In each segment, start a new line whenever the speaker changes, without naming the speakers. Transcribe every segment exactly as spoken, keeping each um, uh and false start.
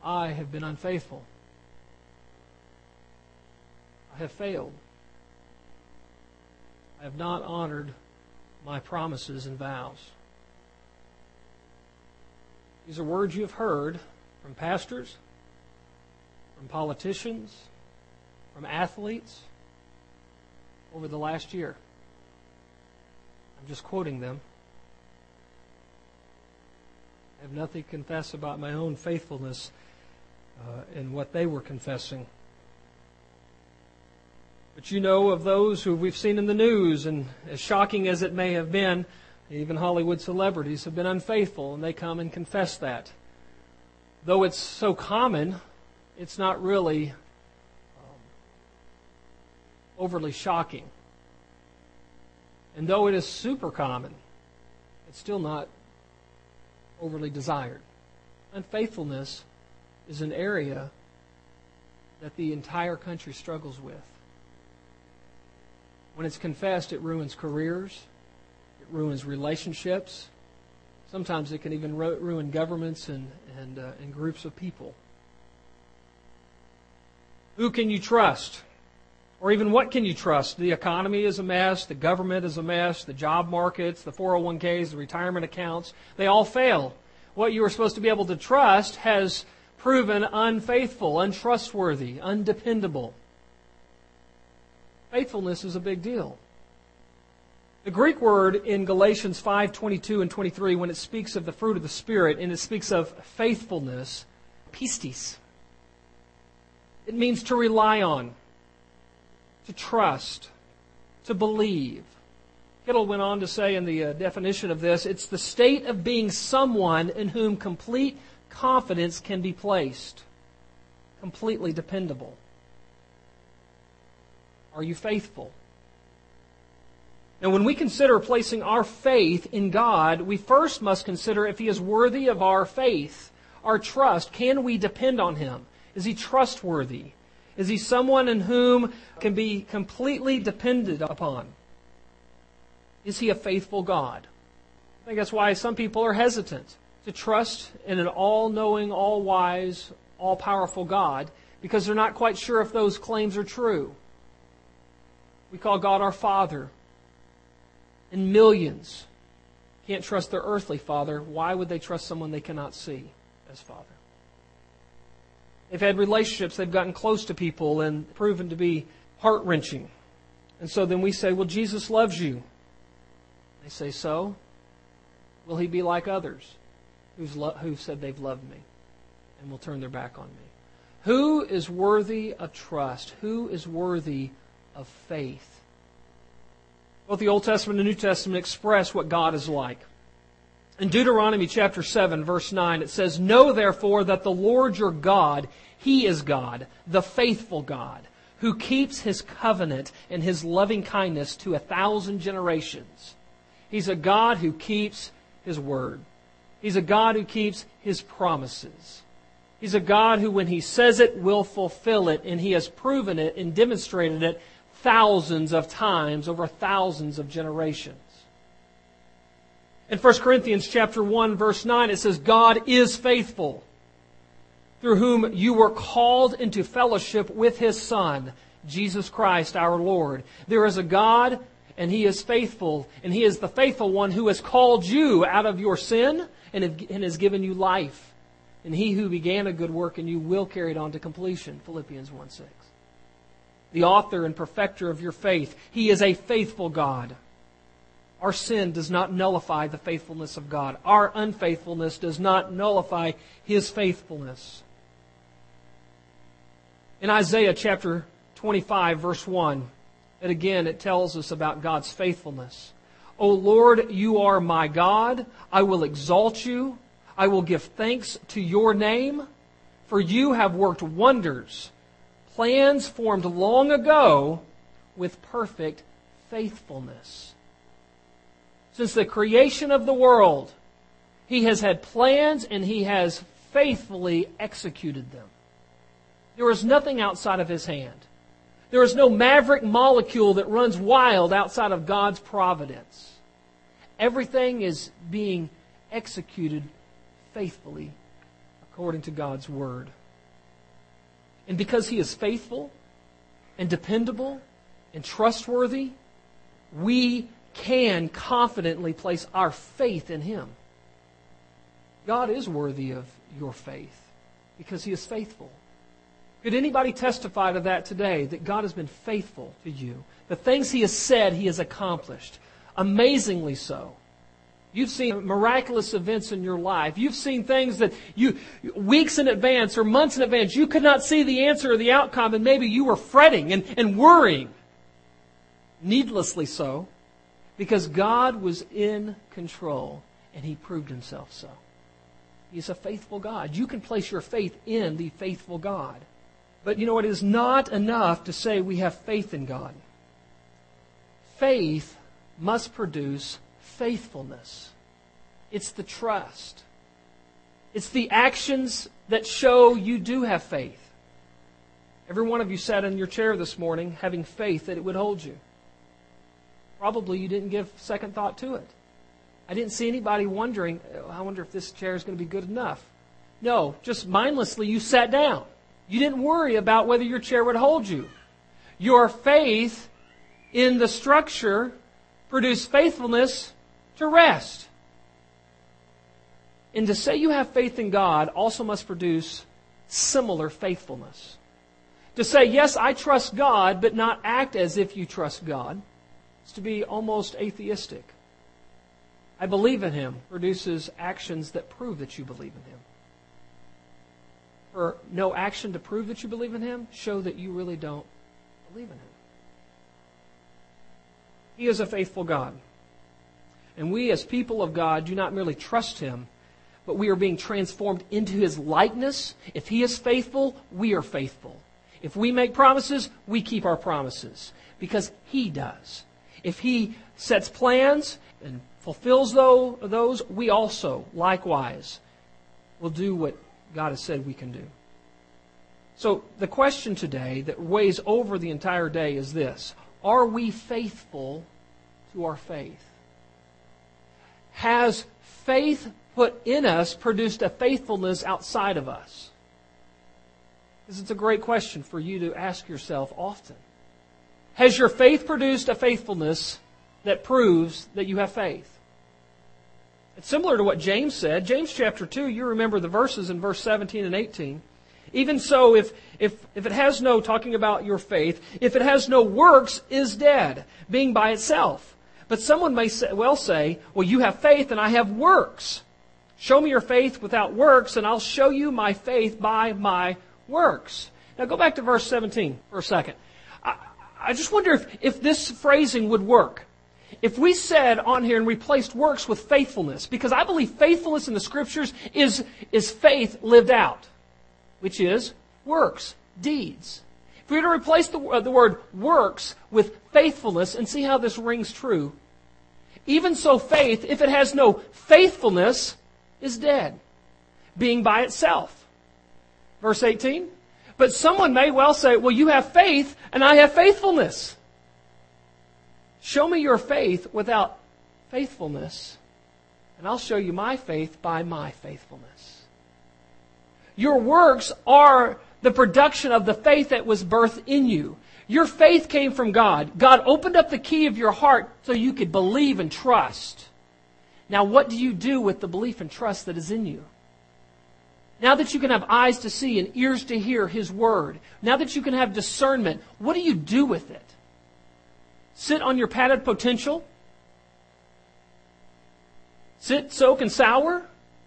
I have been unfaithful. I have failed. I have not honored my promises and vows. These are words you have heard from pastors, from politicians, from athletes over the last year. I'm just quoting them. I have nothing to confess about my own faithfulness uh, in what they were confessing. But you know of those who we've seen in the news, and as shocking as it may have been, even Hollywood celebrities have been unfaithful, and they come and confess that. Though it's so common, it's not really um, overly shocking. And though it is super common, it's still not overly desired. Unfaithfulness is an area that the entire country struggles with. When it's confessed, it ruins careers, it ruins relationships. Sometimes it can even ru- ruin governments and, and, uh, and groups of people. Who can you trust? Or even what can you trust? The economy is a mess, the government is a mess, the job markets, the four oh one k's, the retirement accounts, they all fail. What you were supposed to be able to trust has proven unfaithful, untrustworthy, undependable. Faithfulness is a big deal. The Greek word in Galatians five twenty-two and twenty-three, when it speaks of the fruit of the Spirit and it speaks of faithfulness, pistis. It means to rely on, to trust, to believe. Kittle went on to say in the uh, definition of this, it's the state of being someone in whom complete confidence can be placed. Completely dependable. Are you faithful? Now, when we consider placing our faith in God, we first must consider if He is worthy of our faith, our trust. Can we depend on Him? Is He trustworthy? Is He someone in whom can be completely depended upon? Is He a faithful God? I think that's why some people are hesitant to trust in an all-knowing, all-wise, all-powerful God, because they're not quite sure if those claims are true. We call God our Father. And millions can't trust their earthly father. Why would they trust someone they cannot see as Father? They've had relationships, they've gotten close to people and proven to be heart-wrenching. And so then we say, well, Jesus loves you. They say, so? Will He be like others who's lo- who've said they've loved me and will turn their back on me? Who is worthy of trust? Who is worthy of faith? Both the Old Testament and the New Testament express what God is like. In Deuteronomy chapter seven, verse nine, it says, know therefore that the Lord your God, He is God, the faithful God, who keeps His covenant and His loving kindness to a thousand generations. He's a God who keeps His word. He's a God who keeps His promises. He's a God who, when He says it, will fulfill it, and He has proven it and demonstrated it thousands of times over thousands of generations. In First Corinthians chapter one, verse nine, it says, God is faithful, through whom you were called into fellowship with His Son, Jesus Christ our Lord. There is a God, and He is faithful, and He is the faithful one who has called you out of your sin and has given you life. And He who began a good work in you will carry it on to completion, Philippians one six. The author and perfecter of your faith, He is a faithful God. Our sin does not nullify the faithfulness of God. Our unfaithfulness does not nullify His faithfulness. In Isaiah chapter twenty-five, verse one, and again it tells us about God's faithfulness. O Lord, you are my God. I will exalt you. I will give thanks to your name, for you have worked wonders, plans formed long ago with perfect faithfulness. Since the creation of the world, He has had plans and He has faithfully executed them. There is nothing outside of His hand. There is no maverick molecule that runs wild outside of God's providence. Everything is being executed faithfully according to God's Word. And because He is faithful and dependable and trustworthy, we can confidently place our faith in Him. God is worthy of your faith because He is faithful. Could anybody testify to that today, that God has been faithful to you? The things He has said, He has accomplished. Amazingly so. You've seen miraculous events in your life. You've seen things that you, weeks in advance or months in advance, you could not see the answer or the outcome, and maybe you were fretting and, and worrying. Needlessly so, because God was in control, and He proved Himself so. He's a faithful God. You can place your faith in the faithful God. But you know, it is not enough to say we have faith in God. Faith must produce faithfulness. It's the trust. It's the actions that show you do have faith. Every one of you sat in your chair this morning having faith that it would hold you. Probably you didn't give second thought to it. I didn't see anybody wondering, I wonder if this chair is going to be good enough. No, just mindlessly you sat down. You didn't worry about whether your chair would hold you. Your faith in the structure produced faithfulness to rest. And to say you have faith in God also must produce similar faithfulness. To say, yes, I trust God, but not act as if you trust God, is to be almost atheistic. I believe in Him produces actions that prove that you believe in Him. For no action to prove that you believe in Him, show that you really don't believe in Him. He is a faithful God. And we as people of God do not merely trust Him, but we are being transformed into His likeness. If He is faithful, we are faithful. If we make promises, we keep our promises. Because He does. If He sets plans and fulfills those, we also, likewise, will do what God has said we can do. So the question today that weighs over the entire day is this: are we faithful to our faith? Has faith put in us produced a faithfulness outside of us? This is a great question for you to ask yourself often. Has your faith produced a faithfulness that proves that you have faith? It's similar to what James said. James chapter two, you remember the verses in verse seventeen and eighteen. Even so, if, if, if it has no, talking about your faith, if it has no works, is dead, being by itself. But someone may say, well say, well, you have faith and I have works. Show me your faith without works, and I'll show you my faith by my works. Now go back to verse seventeen for a second. I, I just wonder if, if this phrasing would work. If we said on here and replaced works with faithfulness, because I believe faithfulness in the Scriptures is, is faith lived out, which is works, deeds. If we were to replace the, uh, the word works with faithfulness and see how this rings true, even so faith, if it has no faithfulness, is dead, being by itself. Verse eighteen, but someone may well say, well, you have faith and I have faithfulness. Show me your faith without faithfulness, and I'll show you my faith by my faithfulness. Your works are the production of the faith that was birthed in you. Your faith came from God. God opened up the key of your heart so you could believe and trust. Now, what do you do with the belief and trust that is in you? Now that you can have eyes to see and ears to hear His Word, now that you can have discernment, what do you do with it? Sit on your padded potential? Sit, soak, and sour?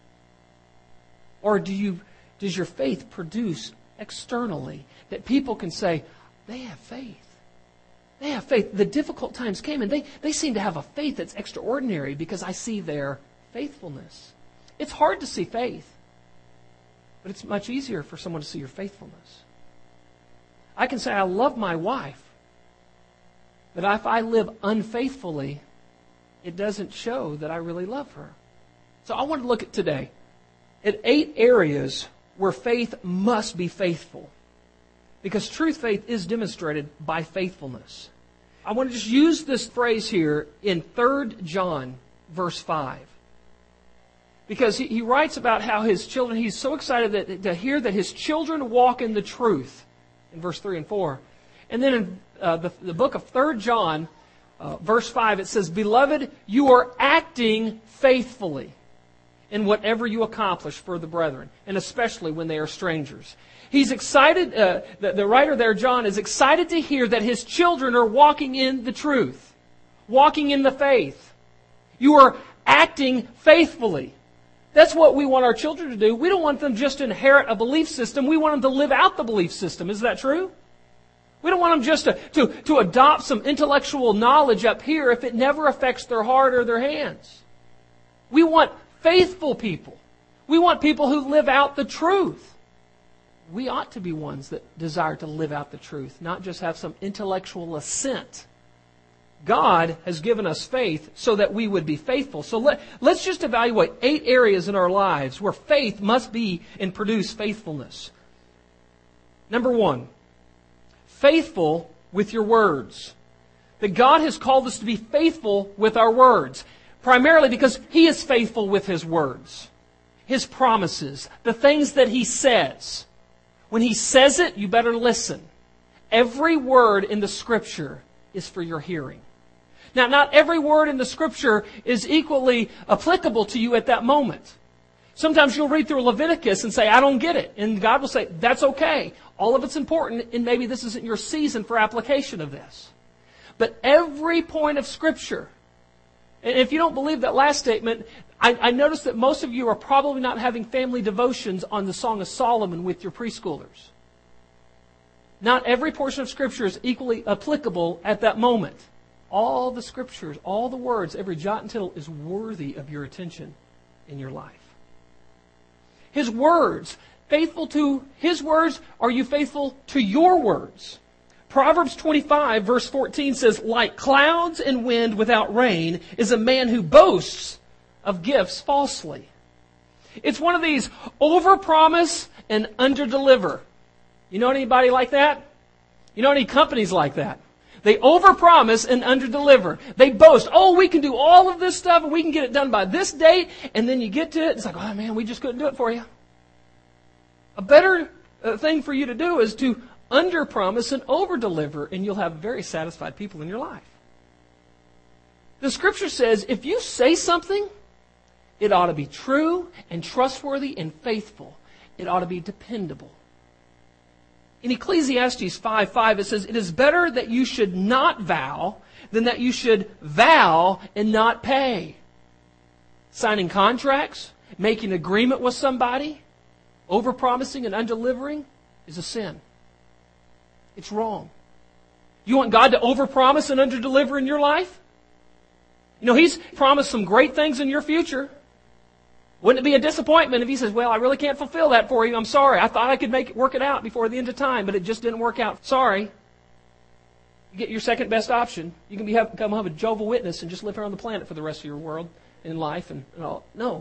Or do you, does your faith produce externally that people can say, they have faith? They have faith. The difficult times came and they, they seem to have a faith that's extraordinary because I see their faithfulness. It's hard to see faith, but it's much easier for someone to see your faithfulness. I can say I love my wife, but if I live unfaithfully, it doesn't show that I really love her. So I want to look at today at eight areas where faith must be faithful. Because truth faith is demonstrated by faithfulness. I want to just use this phrase here in Third John verse five. Because he, he writes about how his children, he's so excited that, to hear that his children walk in the truth, in verse three and four. And then in uh, the, the book of Third John, uh, verse five, it says, Beloved, you are acting faithfully in whatever you accomplish for the brethren, and especially when they are strangers. He's excited, uh, the, the writer there, John, is excited to hear that his children are walking in the truth, walking in the faith. You are acting faithfully. That's what we want our children to do. We don't want them just to inherit a belief system. We want them to live out the belief system. Is that true? We don't want them just to, to, to adopt some intellectual knowledge up here if it never affects their heart or their hands. We want faithful people. We want people who live out the truth. We ought to be ones that desire to live out the truth, not just have some intellectual assent. God has given us faith so that we would be faithful. So let, let's just evaluate eight areas in our lives where faith must be and produce faithfulness. Number one, faithful with your words. That God has called us to be faithful with our words, primarily because He is faithful with His words, His promises, the things that He says. When He says it, you better listen. Every word in the Scripture is for your hearing. Now, not every word in the Scripture is equally applicable to you at that moment. Sometimes you'll read through Leviticus and say, I don't get it. And God will say, that's okay. All of it's important, and maybe this isn't your season for application of this. But every point of Scripture, and if you don't believe that last statement, I, I notice that most of you are probably not having family devotions on the Song of Solomon with your preschoolers. Not every portion of Scripture is equally applicable at that moment. All the Scriptures, all the words, every jot and tittle is worthy of your attention in your life. His words, faithful to His words, are you faithful to your words? Proverbs twenty-five verse fourteen says, Like clouds and wind without rain is a man who boasts of gifts falsely. It's one of these overpromise and underdeliver. You know anybody like that? You know any companies like that? They overpromise and underdeliver. They boast, oh, we can do all of this stuff and we can get it done by this date. And then you get to it, it's like, oh man, we just couldn't do it for you. A better uh, thing for you to do is to underpromise and overdeliver, and you'll have very satisfied people in your life. The Scripture says if you say something, it ought to be true and trustworthy and faithful. It ought to be dependable. In Ecclesiastes five five, it says, It is better that you should not vow than that you should vow and not pay. Signing contracts, making agreement with somebody, overpromising and undelivering is a sin. It's wrong. You want God to overpromise and underdeliver in your life? You know, He's promised some great things in your future. Wouldn't it be a disappointment if He says, well, I really can't fulfill that for you. I'm sorry. I thought I could make it work it out before the end of time, but it just didn't work out. Sorry. You get your second best option. You can be, have, become a Jehovah's Witness and just live here on the planet for the rest of your world and life and, and all. No.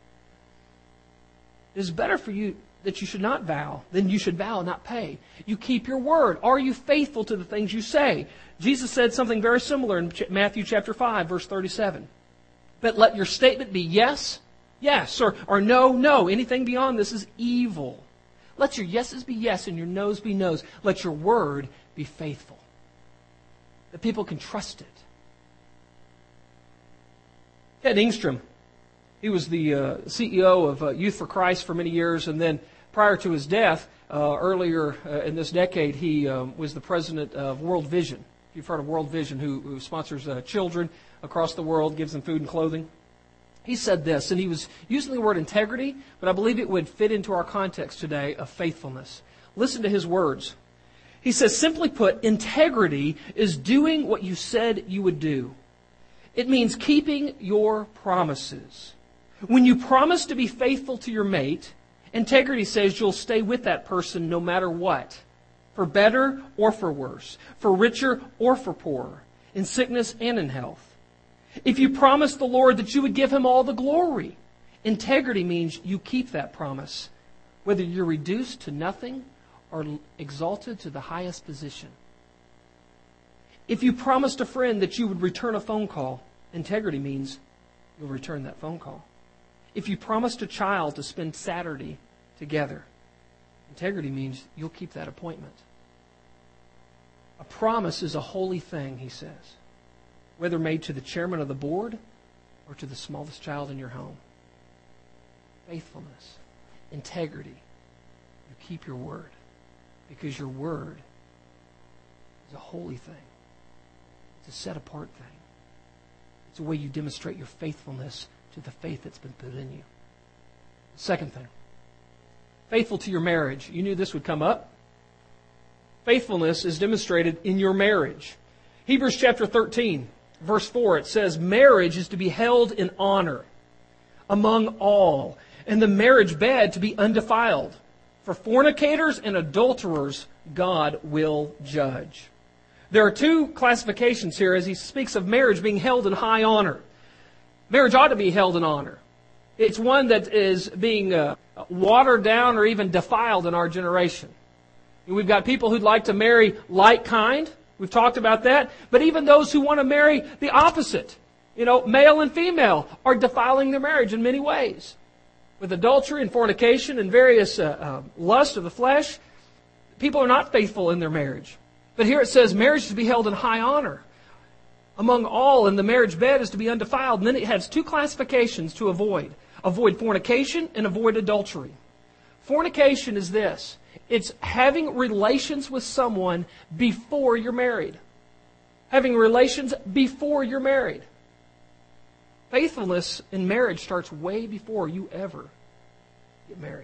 It is better for you that you should not vow than you should vow and not pay. You keep your word. Are you faithful to the things you say? Jesus said something very similar in Matthew chapter five, verse thirty-seven. But let your statement be yes, yes, or, or no, no. Anything beyond this is evil. Let your yeses be yes and your noes be noes. Let your word be faithful. That people can trust it. Ted Engstrom, he was the uh, C E O of uh, Youth for Christ for many years, and then prior to his death, uh, earlier uh, in this decade, he um, was the president of World Vision. If you've heard of World Vision, who, who sponsors uh, children across the world, gives them food and clothing. He said this, and he was using the word integrity, but I believe it would fit into our context today of faithfulness. Listen to his words. He says, simply put, integrity is doing what you said you would do. It means keeping your promises. When you promise to be faithful to your mate, integrity says you'll stay with that person no matter what, for better or for worse, for richer or for poorer, in sickness and in health. If you promised the Lord that you would give Him all the glory, integrity means you keep that promise, whether you're reduced to nothing or exalted to the highest position. If you promised a friend that you would return a phone call, integrity means you'll return that phone call. If you promised a child to spend Saturday together, integrity means you'll keep that appointment. A promise is a holy thing, he says, whether made to the chairman of the board or to the smallest child in your home. Faithfulness, integrity. You keep your word because your word is a holy thing. It's a set-apart thing. It's a way you demonstrate your faithfulness to the faith that's been put in you. Second thing, faithful to your marriage. You knew this would come up. Faithfulness is demonstrated in your marriage. Hebrews chapter thirteen, verse four, it says, marriage is to be held in honor among all, and the marriage bed to be undefiled. For fornicators and adulterers, God will judge. There are two classifications here as he speaks of marriage being held in high honor. Marriage ought to be held in honor. It's one that is being uh, watered down or even defiled in our generation. We've got people who'd like to marry like kind. We've talked about that. But even those who want to marry the opposite, you know, male and female, are defiling their marriage in many ways. With adultery and fornication and various uh, uh, lusts of the flesh, people are not faithful in their marriage. But here it says marriage is to be held in high honor among all, and the marriage bed is to be undefiled. And then it has two classifications to avoid. Avoid fornication and avoid adultery. Fornication is this. It's having relations with someone before you're married. Having relations before you're married. Faithfulness in marriage starts way before you ever get married.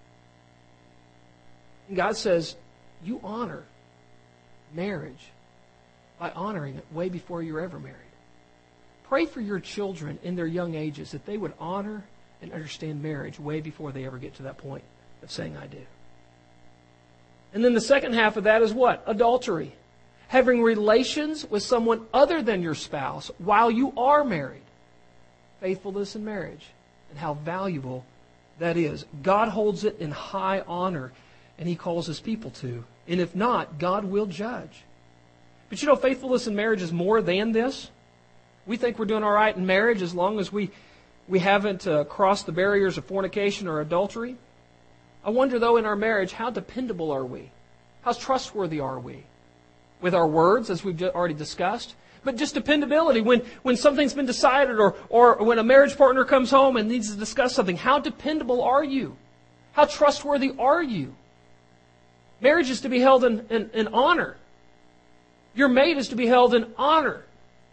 And God says, you honor marriage by honoring it way before you're ever married. Pray for your children in their young ages that they would honor and understand marriage way before they ever get to that point of saying I do. And then the second half of that is what? Adultery. Having relations with someone other than your spouse while you are married. Faithfulness in marriage and how valuable that is. God holds it in high honor, and He calls His people to. And if not, God will judge. But you know, faithfulness in marriage is more than this. We think we're doing all right in marriage as long as we, we haven't uh, crossed the barriers of fornication or adultery. I wonder, though, in our marriage, how dependable are we? How trustworthy are we? With our words, as we've already discussed. But just dependability. When, when something's been decided or, or when a marriage partner comes home and needs to discuss something, how dependable are you? How trustworthy are you? Marriage is to be held in, in, in honor. Your mate is to be held in honor.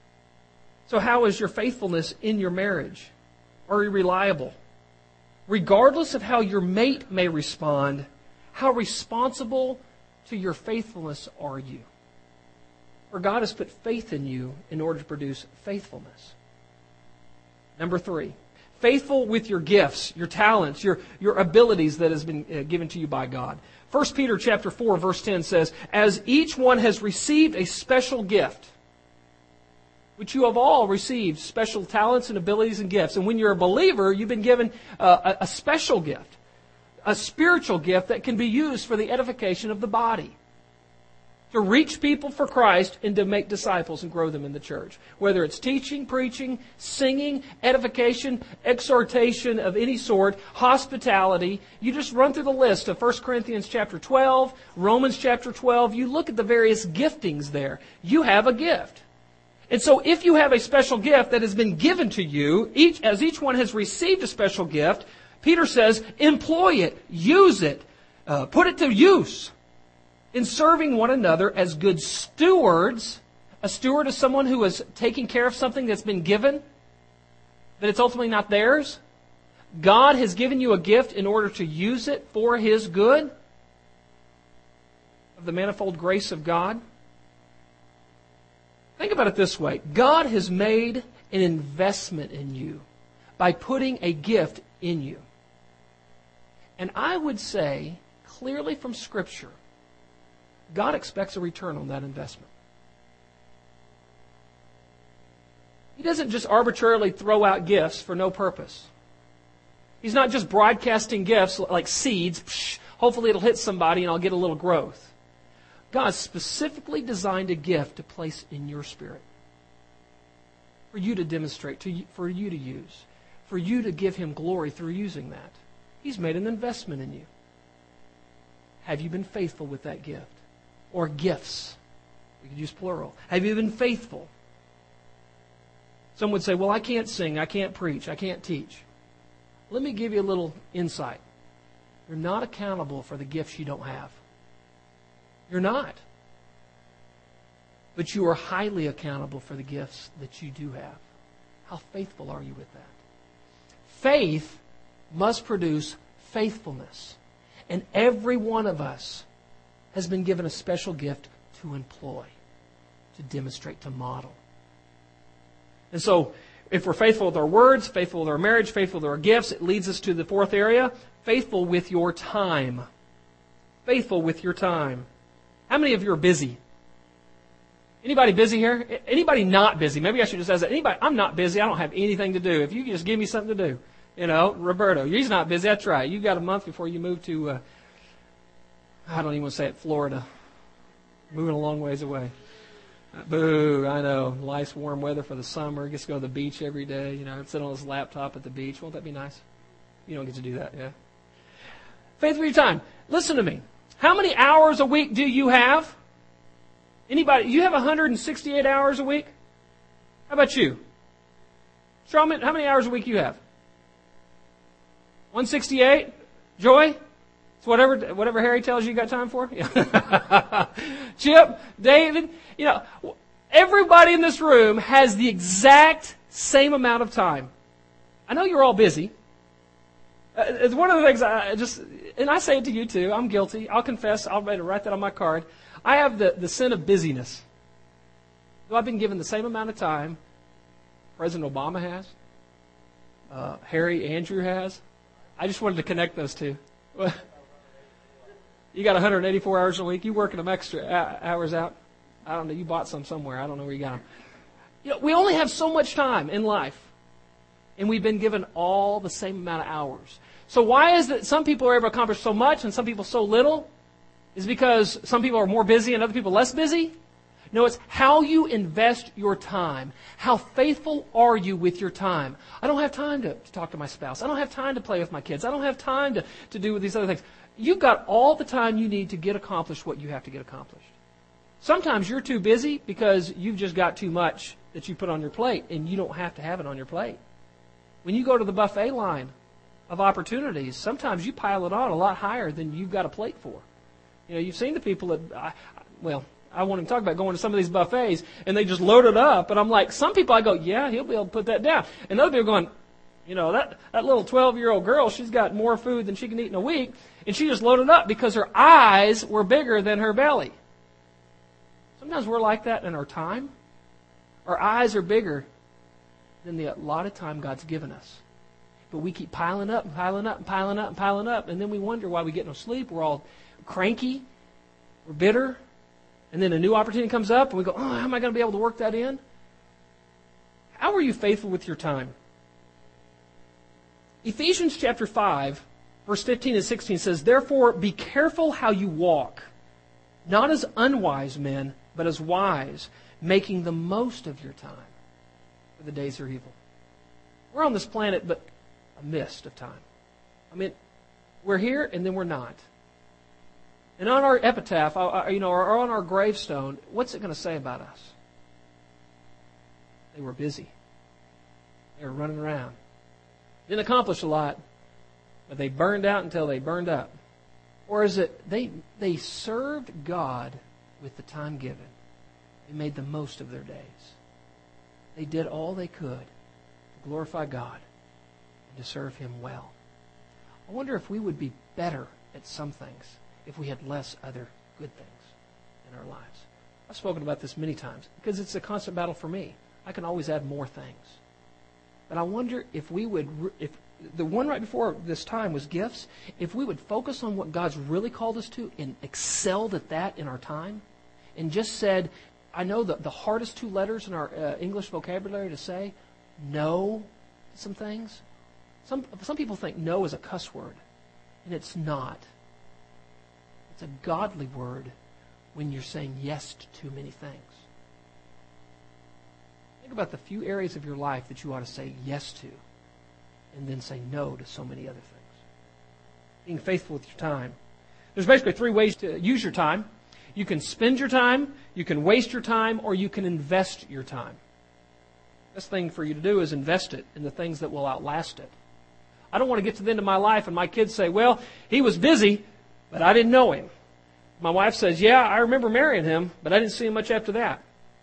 So how is your faithfulness in your marriage? Are you reliable? Regardless of how your mate may respond, how responsible to your faithfulness are you? For God has put faith in you in order to produce faithfulness. Number three, faithful with your gifts, your talents, your, your abilities that has been uh, given to you by God. First Peter chapter four, verse ten says, as each one has received a special gift, which you have all received special talents and abilities and gifts. And when you're a believer, you've been given uh, a, a special gift, a spiritual gift that can be used for the edification of the body. To reach people for Christ and to make disciples and grow them in the church. Whether it's teaching, preaching, singing, edification, exhortation of any sort, hospitality. You just run through the list of First Corinthians chapter twelve, Romans chapter twelve. You look at the various giftings there. You have a gift. And so if you have a special gift that has been given to you, each as each one has received a special gift, Peter says, employ it, use it, uh, put it to use in serving one another as good stewards. A steward is someone who is taking care of something that's been given, but it's ultimately not theirs. God has given you a gift in order to use it for His good, of the manifold grace of God. Think about it this way. God has made an investment in you by putting a gift in you. And I would say, clearly from Scripture, God expects a return on that investment. He doesn't just arbitrarily throw out gifts for no purpose. He's not just broadcasting gifts like seeds. Psh, hopefully it'll hit somebody and I'll get a little growth. God specifically designed a gift to place in your spirit. For you to demonstrate, to, for you to use. for you to give Him glory through using that. He's made an investment in you. Have you been faithful with that gift? Or gifts. We could use plural. Have you been faithful? Some would say, well, I can't sing, I can't preach, I can't teach. Let me give you a little insight. You're not accountable for the gifts you don't have. You're not. But you are highly accountable for the gifts that you do have. How faithful are you with that? Faith must produce faithfulness. And every one of us has been given a special gift to employ, to demonstrate, to model. And so, if we're faithful with our words, faithful with our marriage, faithful with our gifts, it leads us to the fourth area, faithful with your time. Faithful with your time. How many of you are busy? Anybody busy here? Anybody not busy? Maybe I should just ask that. Anybody, I'm not busy. I don't have anything to do. If you could just give me something to do. You know, Roberto, he's not busy. That's right. You've got a month before you move to, uh, I don't even want to say it, Florida. Moving a long ways away. Uh, boo, I know. Nice warm weather for the summer. Gets to go to the beach every day. You know, sit on his laptop at the beach. Won't that be nice? You don't get to do that, yeah? Faith with your time. Listen to me. How many hours a week do you have? Anybody? You have one hundred sixty-eight hours a week? How about you? Strawman, how many hours a week you have? one sixty-eight? Joy? It's whatever whatever Harry tells you you got time for? Yeah. Chip? David? You know, everybody in this room has the exact same amount of time. I know you're all busy. It's one of the things I just, and I say it to you too, I'm guilty. I'll confess, I'll write that on my card. I have the, the sin of busyness. So I've been given the same amount of time President Obama has, uh, Harry, Andrew has. I just wanted to connect those two. You got one hundred eighty-four hours a week. You working them extra hours out? I don't know. You bought some somewhere. I don't know where you got them. You know, we only have so much time in life, and we've been given all the same amount of hours. So why is it some people are able to accomplish so much and some people so little? Is it because some people are more busy and other people less busy? No, it's how you invest your time. How faithful are you with your time? I don't have time to, to talk to my spouse. I don't have time to play with my kids. I don't have time to, to do these other things. You've got all the time you need to get accomplished what you have to get accomplished. Sometimes you're too busy because you've just got too much that you put on your plate, and you don't have to have it on your plate. When you go to the buffet line of opportunities, sometimes you pile it on a lot higher than you've got a plate for. You know, you've seen the people that, I, well, I want to talk about going to some of these buffets, and they just load it up, and I'm like, some people I go, yeah, he'll be able to put that down. And other people are going, you know, that, that little twelve-year-old girl, she's got more food than she can eat in a week, and she just loaded up because her eyes were bigger than her belly. Sometimes we're like that in our time. Our eyes are bigger than the allotted time God's given us. But we keep piling up and piling up and piling up and piling up, and then we wonder why we get no sleep. We're all cranky. We're bitter. And then a new opportunity comes up, and we go, oh, how am I going to be able to work that in? How are you faithful with your time? Ephesians chapter five, verse fifteen and sixteen says, therefore be careful how you walk, not as unwise men, but as wise, making the most of your time, for the days are evil. We're on this planet, but a mist of time. I mean, we're here, and then we're not. And on our epitaph, you know, or on our gravestone, what's it going to say about us? They were busy. They were running around. Didn't accomplish a lot, but they burned out until they burned up. Or is it they they served God with the time given? They made the most of their days. They did all they could to glorify God and to serve Him well. I wonder if we would be better at some things if we had less other good things in our lives. I've spoken about this many times because it's a constant battle for me. I can always add more things. But I wonder if we would, if the one right before this time was gifts, if we would focus on what God's really called us to and excelled at that in our time and just said, I know the, the hardest two letters in our uh, English vocabulary to say, no to some things. Some, some people think no is a cuss word, and it's not. It's a godly word when you're saying yes to too many things. Think about the few areas of your life that you ought to say yes to. and then say no to so many other things. Being faithful with your time. There's basically three ways to use your time. You can spend your time, you can waste your time, or you can invest your time. The best thing for you to do is invest it in the things that will outlast it. I don't want to get to the end of my life and my kids say, well, he was busy, but I didn't know him. My wife says, yeah, I remember marrying him, but I didn't see him much after that.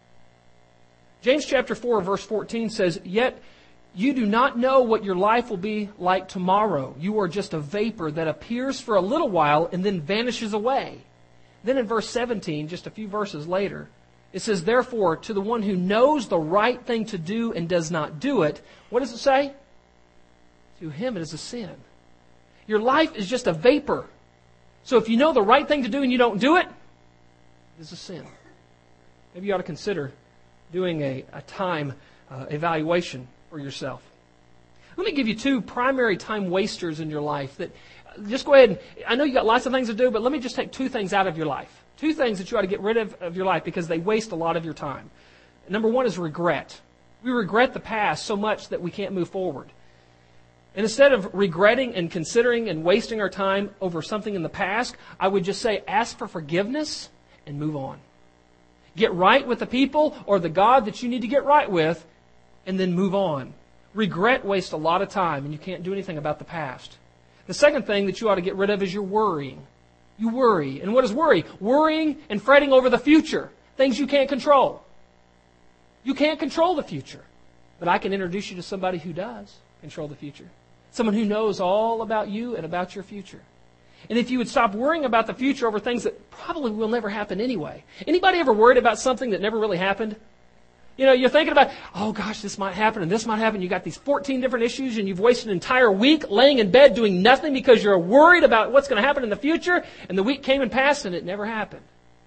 James chapter four, verse fourteen says, yet you do not know what your life will be like tomorrow. You are just a vapor that appears for a little while and then vanishes away. Then in verse seventeen, just a few verses later, it says, therefore, to the one who knows the right thing to do and does not do it, what does it say? To him it is a sin. Your life is just a vapor. So if you know the right thing to do and you don't do it, it is a sin. Maybe you ought to consider doing a, a time uh, evaluation for yourself. Let me give you two primary time wasters in your life that just go ahead and, I know you got lots of things to do, but let me just take two things out of your life. Two things that you ought to get rid of of your life because they waste a lot of your time. Number one is regret. We regret the past so much that we can't move forward. And instead of regretting and considering and wasting our time over something in the past, I would just say ask for forgiveness and move on. Get right with the people or the God that you need to get right with and then move on. Regret wastes a lot of time and you can't do anything about the past. The second thing that you ought to get rid of is your worrying. You worry. And what is worry? Worrying and fretting over the future. Things you can't control. You can't control the future. But I can introduce you to somebody who does control the future. Someone who knows all about you and about your future. And if you would stop worrying about the future over things that probably will never happen anyway. Anybody ever worried about something that never really happened? You know, you're thinking about, oh gosh, this might happen and this might happen. You got these fourteen different issues and you've wasted an entire week laying in bed doing nothing because you're worried about what's going to happen in the future. And the week came and passed and it never happened.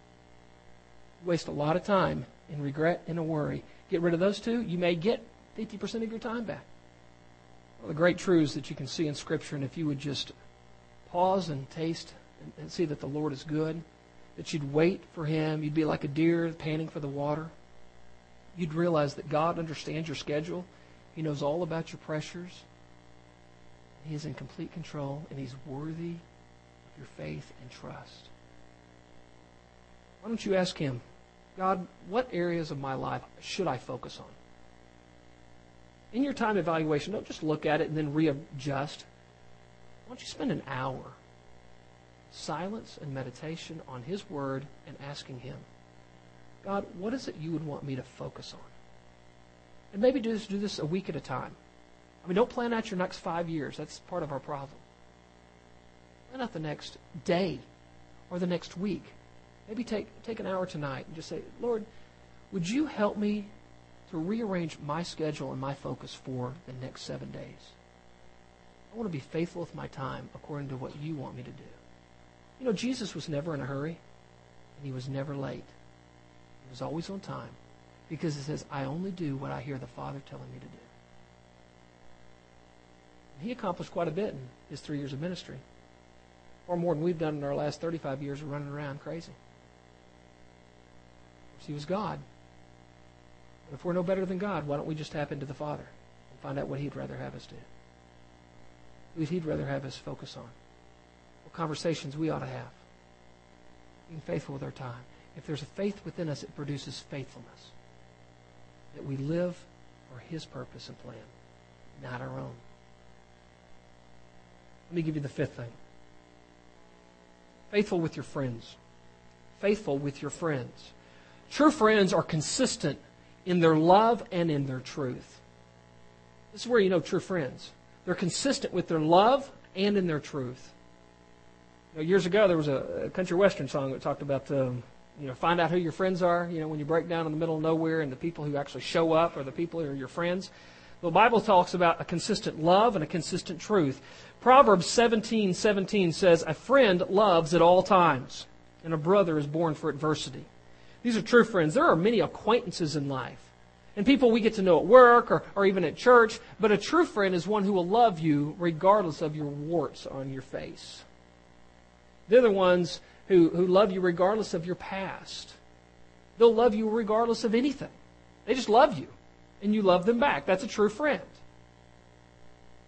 You waste a lot of time in regret and a worry. Get rid of those two, you may get fifty percent of your time back. One of the great truths that you can see in Scripture, and if you would just pause and taste and, and see that the Lord is good, that you'd wait for Him, you'd be like a deer panting for the water. You'd realize that God understands your schedule. He knows all about your pressures. He is in complete control, and He's worthy of your faith and trust. Why don't you ask Him, God, what areas of my life should I focus on? In your time evaluation, don't just look at it and then readjust. Why don't you spend an hour silence and meditation on His Word and asking Him, God, what is it you would want me to focus on? And maybe do this, do this a week at a time. I mean, don't plan out your next five years. That's part of our problem. Plan out the next day or the next week. Maybe take, take an hour tonight and just say, Lord, would you help me to rearrange my schedule and my focus for the next seven days? I want to be faithful with my time according to what you want me to do. You know, Jesus was never in a hurry, and He was never late. He was always on time because He says, I only do what I hear the Father telling me to do. And He accomplished quite a bit in His three years of ministry. Far more than we've done in our last thirty-five years of running around crazy. Of course, He was God. But if we're no better than God, why don't we just tap into the Father and find out what He'd rather have us do? Who He'd rather have us focus on? What conversations we ought to have? Being faithful with our time. If there's a faith within us, it produces faithfulness. That we live for His purpose and plan, not our own. Let me give you the fifth thing. Faithful with your friends. Faithful with your friends. True friends are consistent in their love and in their truth. This is where you know true friends. They're consistent with their love and in their truth. You know, years ago, there was a, a country western song that talked about, um, you know, find out who your friends are. You know, when you break down in the middle of nowhere and the people who actually show up are the people who are your friends. The Bible talks about a consistent love and a consistent truth. Proverbs seventeen seventeen says, a friend loves at all times, and a brother is born for adversity. These are true friends. There are many acquaintances in life, and people we get to know at work or, or even at church, but a true friend is one who will love you regardless of your warts on your face. They're the ones who, who love you regardless of your past. They'll love you regardless of anything. They just love you, and you love them back. That's a true friend.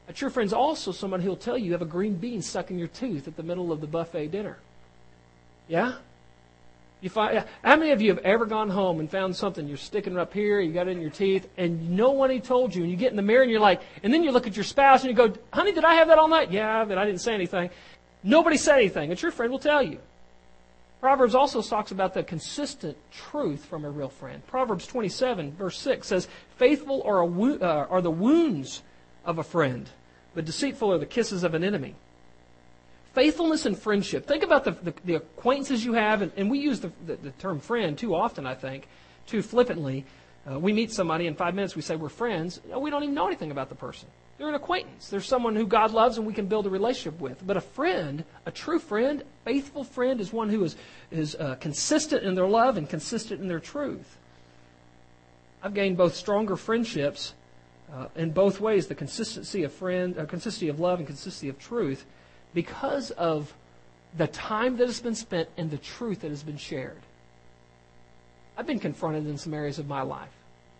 A true friend is also someone who'll tell you you have a green bean stuck in your tooth at the middle of the buffet dinner. Yeah? You find, how many of you have ever gone home and found something you're sticking up here, you got it in your teeth, and no one told you, and you get in the mirror and you're like, and then you look at your spouse and you go, honey, did I have that all night? Yeah, but I didn't say anything. Nobody said anything. A true friend will tell you. Proverbs also talks about the consistent truth from a real friend. Proverbs twenty-seven, verse six says, faithful are, a wo- uh, are the wounds of a friend, but deceitful are the kisses of an enemy. Faithfulness and friendship. Think about the, the, the acquaintances you have, and, and we use the, the, the term friend too often, I think, too flippantly. Uh, we meet somebody, in five minutes we say we're friends. We don't even know anything about the person. They're an acquaintance. They're someone who God loves and we can build a relationship with. But a friend, a true friend, faithful friend, is one who is, is uh, consistent in their love and consistent in their truth. I've gained both stronger friendships uh, in both ways, the consistency of friend, uh, consistency of love and consistency of truth, because of the time that has been spent and the truth that has been shared. I've been confronted in some areas of my life.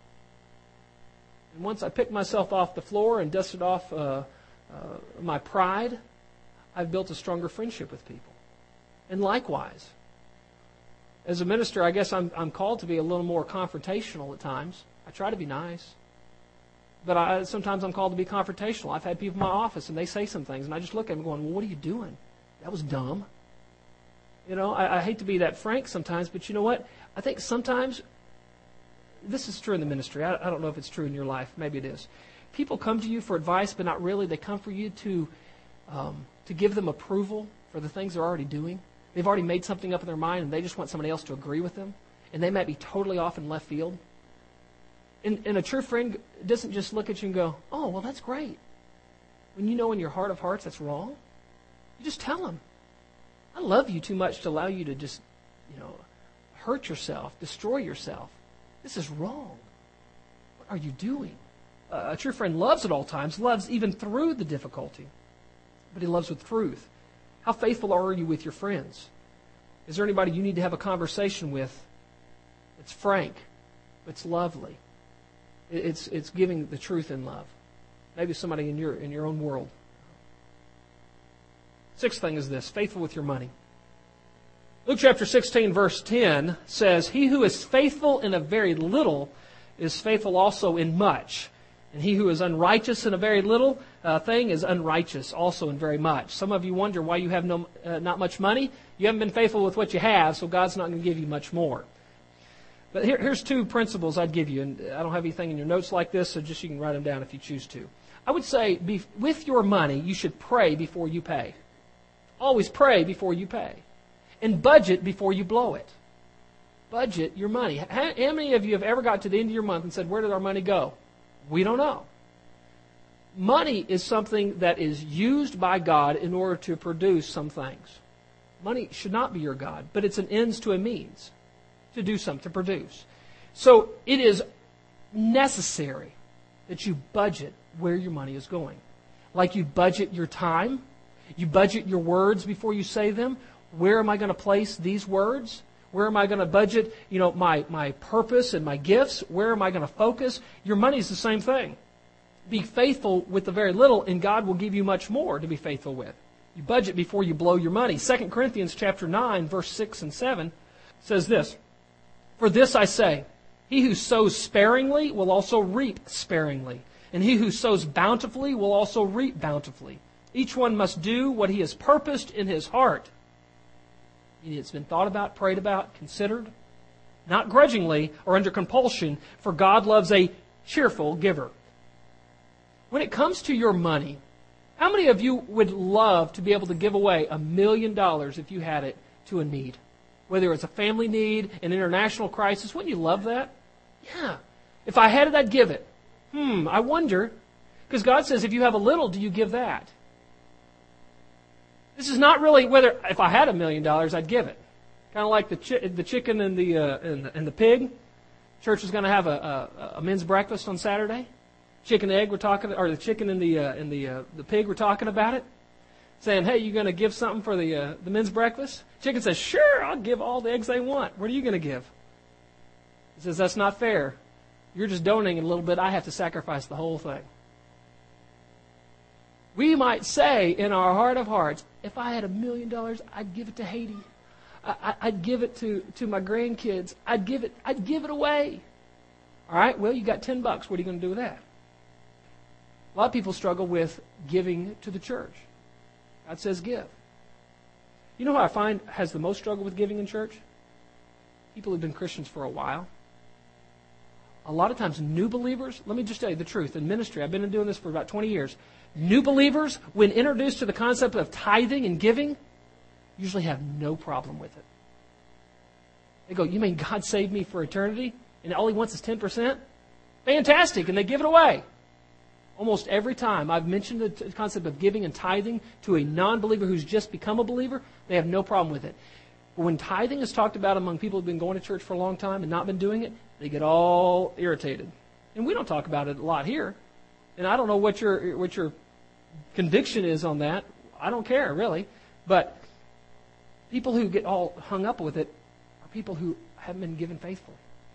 And once I picked myself off the floor and dusted off uh, uh, my pride, I've built a stronger friendship with people. And likewise, as a minister, I guess I'm, I'm called to be a little more confrontational at times. I try to be nice. But I, sometimes I'm called to be confrontational. I've had people in my office and they say some things and I just look at them going, well, what are you doing? That was dumb. You know, I, I hate to be that frank sometimes, but you know what? I think sometimes, this is true in the ministry. I, I don't know if it's true in your life. Maybe it is. People come to you for advice, but not really. They come for you to, um, to give them approval for the things they're already doing. They've already made something up in their mind and they just want somebody else to agree with them. And they might be totally off in left field. And, and a true friend doesn't just look at you and go, oh, well, that's great. When you know in your heart of hearts that's wrong, you just tell them, I love you too much to allow you to just, you know, hurt yourself, destroy yourself. This is wrong. What are you doing? Uh, a true friend loves at all times, loves even through the difficulty, but he loves with truth. How faithful are you with your friends? Is there anybody you need to have a conversation with that's frank, that's lovely? It's it's giving the truth in love. Maybe somebody in your in your own world. Sixth thing is this, faithful with your money. Luke chapter sixteen, verse ten says, he who is faithful in a very little is faithful also in much. And he who is unrighteous in a very little uh, thing is unrighteous also in very much. Some of you wonder why you have no uh, not much money. You haven't been faithful with what you have, so God's not going to give you much more. But here, here's two principles I'd give you, and I don't have anything in your notes like this, so just you can write them down if you choose to. I would say, be, with your money, you should pray before you pay. Always pray before you pay. And budget before you blow it. Budget your money. How, how many of you have ever got to the end of your month and said, where did our money go? We don't know. Money is something that is used by God in order to produce some things. Money should not be your God, but it's an ends to a means. To do something, to produce. So it is necessary that you budget where your money is going. Like you budget your time, you budget your words before you say them. Where am I going to place these words? Where am I going to budget, you know, my, my purpose and my gifts? Where am I going to focus? Your money is the same thing. Be faithful with the very little, and God will give you much more to be faithful with. You budget before you blow your money. Second Corinthians chapter nine, verse six and seven says this, for this I say, he who sows sparingly will also reap sparingly, and he who sows bountifully will also reap bountifully. Each one must do what he has purposed in his heart. It's been thought about, prayed about, considered, not grudgingly or under compulsion, for God loves a cheerful giver. When it comes to your money, how many of you would love to be able to give away a million dollars if you had it to a need? Whether it's a family need, an international crisis, wouldn't you love that? Yeah. If I had it, I'd give it. Hmm, I wonder. Because God says, if you have a little, do you give that? This is not really whether, if I had a million dollars, I'd give it. Kind of like the chi- the chicken and the, uh, and the and the pig. Church is going to have a, a, a men's breakfast on Saturday. Chicken and egg, we're talking, or the chicken and the uh, and the uh, the pig, we're talking about it. Saying, hey, you going to give something for the uh, the men's breakfast? Chicken says, sure, I'll give all the eggs they want. What are you going to give? He says, that's not fair. You're just donating a little bit. I have to sacrifice the whole thing. We might say in our heart of hearts, if I had a million dollars, I'd give it to Haiti. I, I'd give it to, to my grandkids. I'd give it, I'd give it away. All right, well, you got ten bucks. What are you going to do with that? A lot of people struggle with giving to the church. God says give. You know who I find has the most struggle with giving in church? People who've been Christians for a while. A lot of times new believers, let me just tell you the truth, in ministry, I've been doing this for about twenty years. New believers, when introduced to the concept of tithing and giving, usually have no problem with it. They go, you mean God saved me for eternity? And all He wants is ten percent? Fantastic, and they give it away. Almost every time I've mentioned the t- concept of giving and tithing to a non-believer who's just become a believer, they have no problem with it. But when tithing is talked about among people who've been going to church for a long time and not been doing it, they get all irritated. And we don't talk about it a lot here. And I don't know what your what your conviction is on that. I don't care, really. But people who get all hung up with it are people who haven't been given faithfully.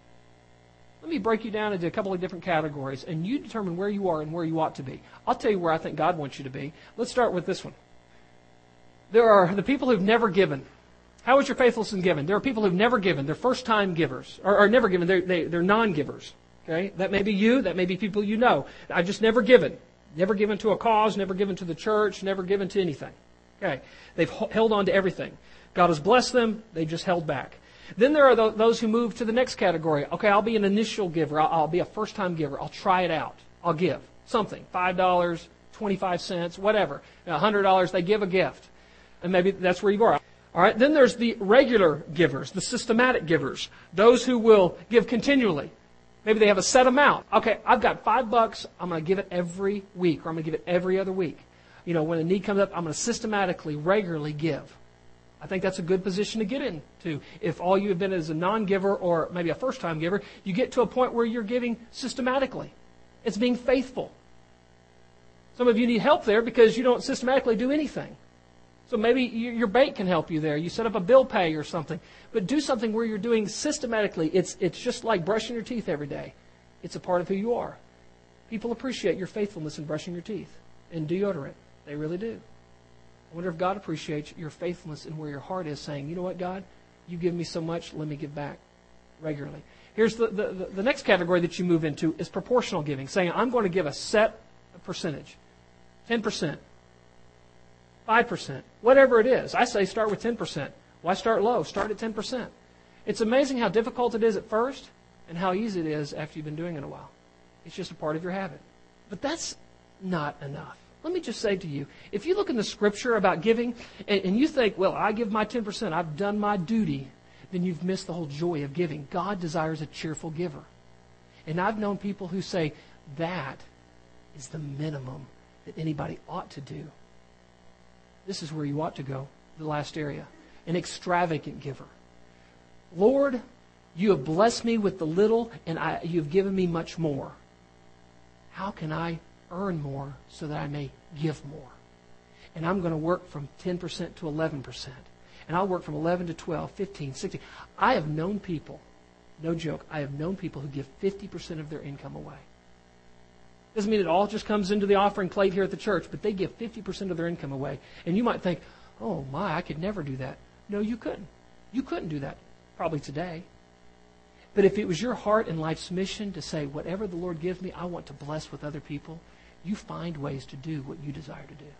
Let me break you down into a couple of different categories, and you determine where you are and where you ought to be. I'll tell you where I think God wants you to be. Let's start with this one. There are the people who've never given. How is your faithfulness in giving? There are people who've never given. They're first-time givers, or, or never given. They're, they, they're non-givers. Okay, that may be you. That may be people you know. I've just never given. Never given to a cause. Never given to the church. Never given to anything. Okay, they've held on to everything. God has blessed them. They just held back. Then there are those who move to the next category. Okay, I'll be an initial giver. I'll, I'll be a first-time giver. I'll try it out. I'll give something. five dollars, twenty-five cents, whatever. one hundred dollars, they give a gift. And maybe that's where you are. All right, then there's the regular givers, the systematic givers, those who will give continually. Maybe they have a set amount. Okay, I've got five bucks. I'm going to give it every week, or I'm going to give it every other week. You know, when a need comes up, I'm going to systematically, regularly give. I think that's a good position to get into. If all you have been as a non-giver or maybe a first-time giver, you get to a point where you're giving systematically. It's being faithful. Some of you need help there because you don't systematically do anything. So maybe your bank can help you there. You set up a bill pay or something. But do something where you're doing systematically. It's, it's just like brushing your teeth every day. It's a part of who you are. People appreciate your faithfulness in brushing your teeth and deodorant. They really do. I wonder if God appreciates your faithfulness in where your heart is, saying, you know what, God, you give me so much, let me give back regularly. Here's the, the, the next category that you move into is proportional giving, saying, I'm going to give a set percentage, ten percent, five percent, whatever it is. I say start with ten percent. Why start low? Start at ten percent. It's amazing how difficult it is at first and how easy it is after you've been doing it a while. It's just a part of your habit. But that's not enough. Let me just say to you, if you look in the Scripture about giving and, and you think, well, I give my ten percent, I've done my duty, then you've missed the whole joy of giving. God desires a cheerful giver. And I've known people who say that is the minimum that anybody ought to do. This is where you ought to go, the last area. An extravagant giver. Lord, you have blessed me with the little and I, you have given me much more. How can I earn more so that I may give more? And I'm going to work from ten percent to eleven percent. And I'll work from eleven to twelve, fifteen, sixteen. I have known people, no joke, I have known people who give fifty percent of their income away. Doesn't mean it all just comes into the offering plate here at the church, but they give fifty percent of their income away. And you might think, oh my, I could never do that. No, you couldn't. You couldn't do that, probably today. But if it was your heart and life's mission to say, whatever the Lord gives me, I want to bless with other people, you find ways to do what you desire to do.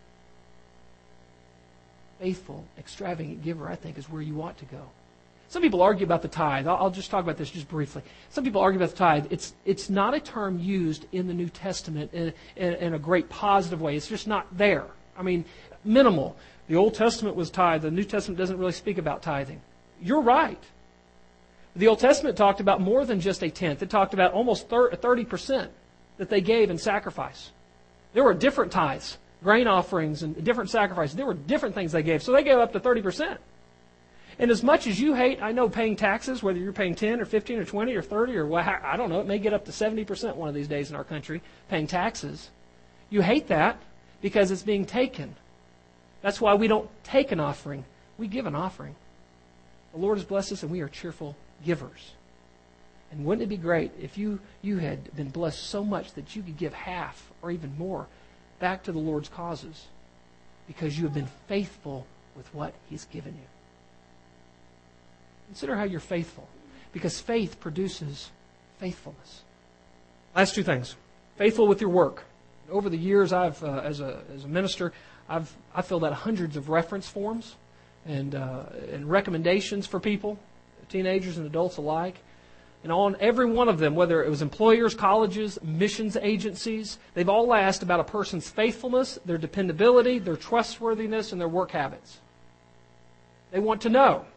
Faithful, extravagant giver, I think, is where you ought to go. Some people argue about the tithe. I'll, I'll just talk about this just briefly. Some people argue about the tithe. It's it's not a term used in the New Testament in, in, in a great positive way. It's just not there. I mean, minimal. The Old Testament was tithe. The New Testament doesn't really speak about tithing. You're right. The Old Testament talked about more than just a tenth. It talked about almost thirty percent that they gave in sacrifice. There were different tithes, grain offerings, and different sacrifices. There were different things they gave. So they gave up to thirty percent. And as much as you hate, I know, paying taxes, whether you're paying ten or fifteen or twenty or thirty or I don't know, it may get up to seventy percent one of these days in our country, paying taxes. You hate that because it's being taken. That's why we don't take an offering. We give an offering. The Lord has blessed us and we are cheerful givers. And wouldn't it be great if you, you had been blessed so much that you could give half or even more back to the Lord's causes because you have been faithful with what He's given you. Consider how you're faithful, because faith produces faithfulness. Last two things. Faithful with your work. Over the years, I've uh, as a as a minister, I've I filled out hundreds of reference forms and uh, and recommendations for people, teenagers and adults alike. And on every one of them, whether it was employers, colleges, missions agencies, they've all asked about a person's faithfulness, their dependability, their trustworthiness, and their work habits. They want to know.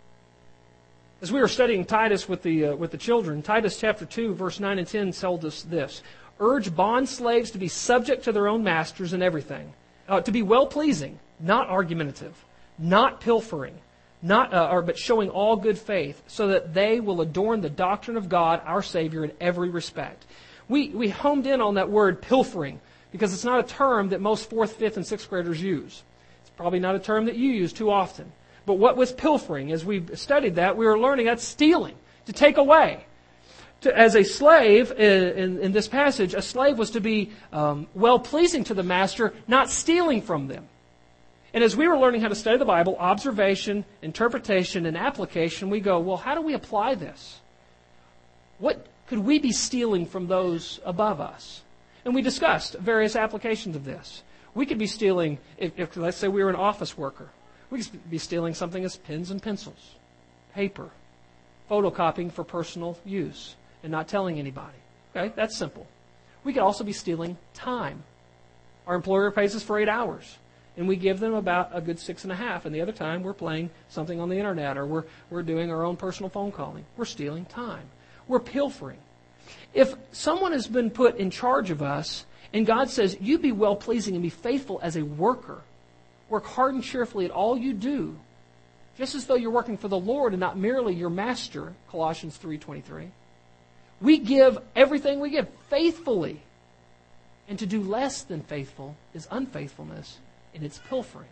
As we were studying Titus with the uh, with the children, Titus chapter two, verse nine and ten tells us this: urge bond slaves to be subject to their own masters in everything, uh, to be well-pleasing, not argumentative, not pilfering, not uh, or, but showing all good faith, so that they will adorn the doctrine of God, our Savior, in every respect. We we homed in on that word pilfering because it's not a term that most fourth, fifth, and sixth graders use. It's probably not a term that you use too often. But what was pilfering? As we studied that, we were learning that's stealing, to take away. To, as a slave, in, in, in this passage, a slave was to be um, well-pleasing to the master, not stealing from them. And as we were learning how to study the Bible, observation, interpretation, and application, we go, well, how do we apply this? What could we be stealing from those above us? And we discussed various applications of this. We could be stealing, if, if let's say we were an office worker. We could be stealing something as pens and pencils, paper, photocopying for personal use, and not telling anybody. Okay, that's simple. We could also be stealing time. Our employer pays us for eight hours, and we give them about a good six and a half, and the other time we're playing something on the internet, or we're, we're doing our own personal phone calling. We're stealing time. We're pilfering. If someone has been put in charge of us, and God says, you be well-pleasing and be faithful as a worker, work hard and cheerfully at all you do, just as though you're working for the Lord and not merely your master, Colossians three twenty-three. We give everything we give faithfully. And to do less than faithful is unfaithfulness, and it's pilfering.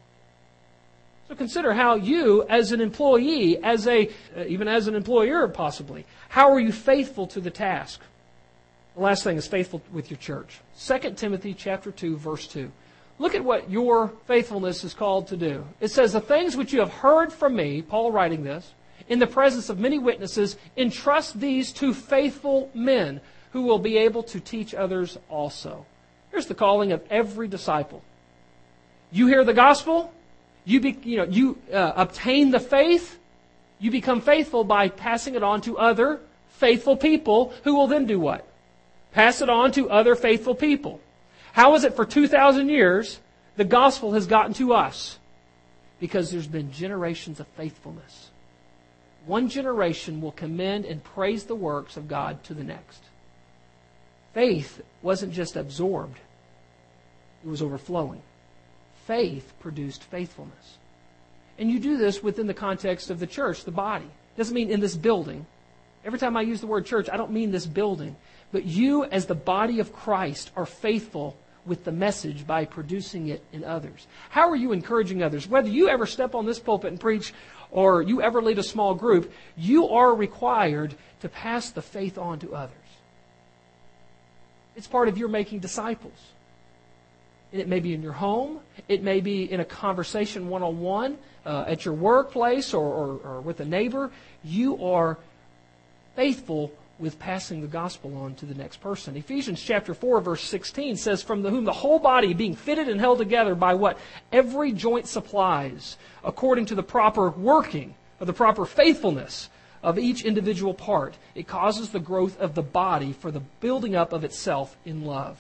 So consider how you, as an employee, as a uh, even as an employer possibly, how are you faithful to the task? The last thing is faithful with your church. Second Timothy chapter two, verse two. Look at what your faithfulness is called to do. It says, the things which you have heard from me, Paul writing this, in the presence of many witnesses, entrust these to faithful men who will be able to teach others also. Here's the calling of every disciple. You hear the gospel, you be, you know, you uh, obtain the faith, you become faithful by passing it on to other faithful people who will then do what? Pass it on to other faithful people. How is it for two thousand years the gospel has gotten to us? Because there's been generations of faithfulness. One generation will commend and praise the works of God to the next. Faith wasn't just absorbed. It was overflowing. Faith produced faithfulness. And you do this within the context of the church, the body. It doesn't mean in this building. Every time I use the word church, I don't mean this building. But you, as the body of Christ, are faithful with the message by producing it in others. How are you encouraging others? Whether you ever step on this pulpit and preach or you ever lead a small group, you are required to pass the faith on to others. It's part of your making disciples. And it may be in your home. It may be in a conversation one-on-one uh, at your workplace or, or, or with a neighbor. You are faithful with passing the gospel on to the next person. Ephesians chapter four, verse sixteen says, from the, whom the whole body being fitted and held together by what? Every joint supplies, according to the proper working, or the proper faithfulness of each individual part. It causes the growth of the body for the building up of itself in love.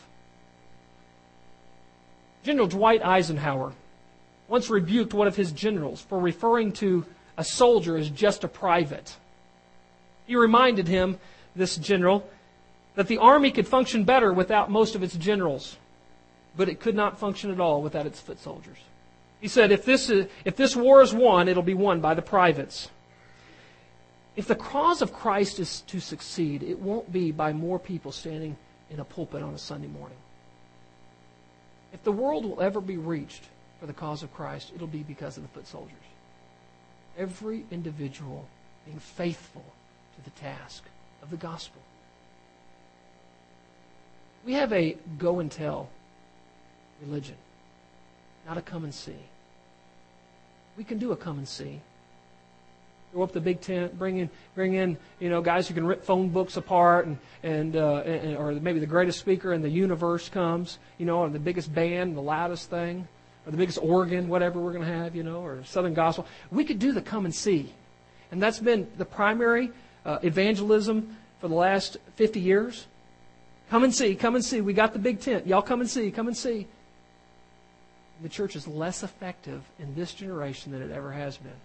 General Dwight Eisenhower once rebuked one of his generals for referring to a soldier as just a private. He reminded him, this general, that the army could function better without most of its generals, but it could not function at all without its foot soldiers. He said, if this is, if this war is won, it'll be won by the privates. If the cause of Christ is to succeed, it won't be by more people standing in a pulpit on a Sunday morning. If the world will ever be reached for the cause of Christ, it'll be because of the foot soldiers. Every individual being faithful to the task of the gospel. We have a go and tell religion, not a come and see. We can do a come and see. Go up the big tent, bring in, bring in, you know, guys who can rip phone books apart, and and, uh, and or maybe the greatest speaker in the universe comes, you know, or the biggest band, the loudest thing, or the biggest organ, whatever we're going to have, you know, or Southern Gospel. We could do the come and see, and that's been the primary uh, evangelism for the last fifty years. Come and see, come and see. We got the big tent. Y'all come and see, come and see. The church is less effective in this generation than it ever has been.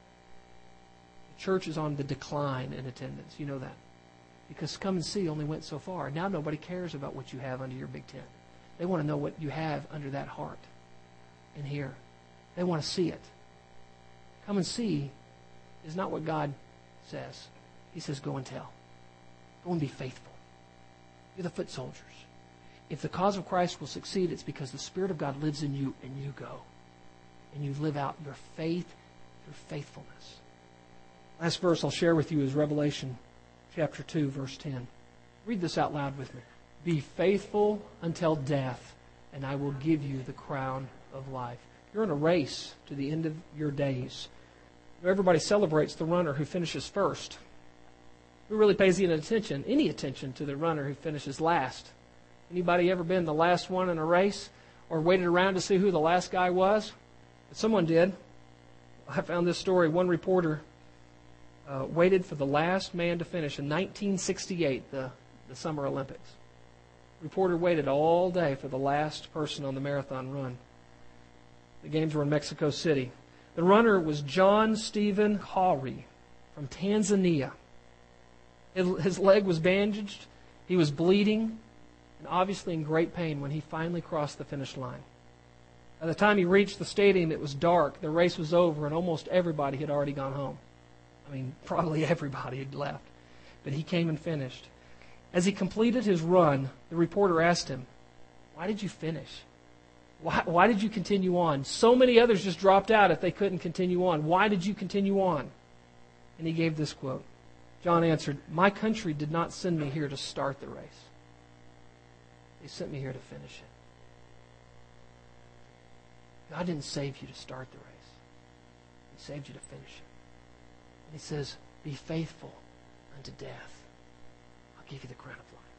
The church is on the decline in attendance. You know that. Because come and see only went so far. Now nobody cares about what you have under your big tent. They want to know what you have under that heart in here. They want to see it. Come and see is not what God says. He says, go and tell. Go and be faithful. You're the foot soldiers. If the cause of Christ will succeed, it's because the Spirit of God lives in you and you go. And you live out your faith through faithfulness. Last verse I'll share with you is Revelation chapter two, verse ten. Read this out loud with me. Be faithful until death, and I will give you the crown of life. You're in a race to the end of your days. Everybody celebrates the runner who finishes first. Who really pays any attention, any attention to the runner who finishes last? Anybody ever been the last one in a race or waited around to see who the last guy was? Someone did. I found this story. One reporter uh, waited for the last man to finish in nineteen sixty-eight, the, the Summer Olympics. The reporter waited all day for the last person on the marathon run. The games were in Mexico City. The runner was John Stephen Haury from Tanzania. His leg was bandaged. He was bleeding and obviously in great pain when he finally crossed the finish line. By the time he reached the stadium, it was dark. The race was over, and almost everybody had already gone home. I mean, probably everybody had left. But he came and finished. As he completed his run, the reporter asked him, why did you finish? Why, why did you continue on? So many others just dropped out if they couldn't continue on. Why did you continue on? And he gave this quote. John answered, my country did not send me here to start the race. They sent me here to finish it. God didn't save you to start the race. He saved you to finish it. And he says, be faithful unto death. I'll give you the crown of life.